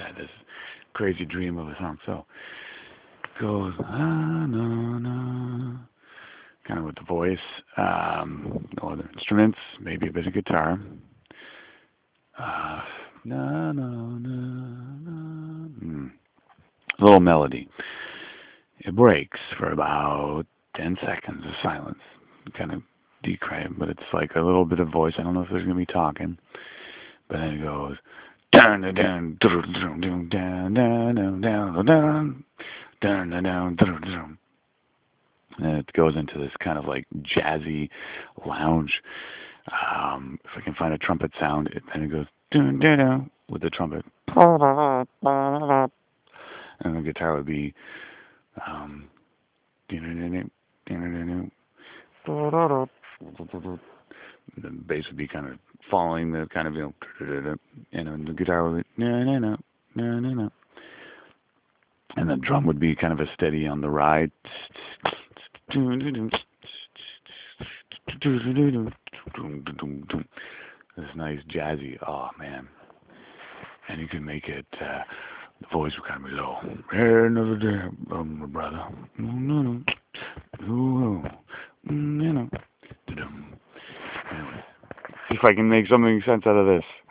had this crazy dream of a song. So it goes, ah, no, no, kind of with the voice, no other instruments, maybe a bit of guitar. Uh, no, no, no, no. A little melody. It breaks for about 10 seconds of silence. Kind of decry, but it's like a little bit of voice. I don't know if there's going to be talking, but then it goes, dun dun dun dun dun dun dun dun dun dun dun dun dun. And it goes into this kind of like jazzy lounge. If I can find a trumpet sound, then it goes dun dun dun with the trumpet, and the guitar would be um, dun dun dun dun. The bass would be kind of following the kind of and then the guitar would be no no no no no no, and the drum would be kind of a steady on the ride. This nice jazzy. Oh man, and you can make it. The voice would kind of be low. Hey, another day, brother. No, no, no, no, no. Anyway, see if I can make something sense out of this.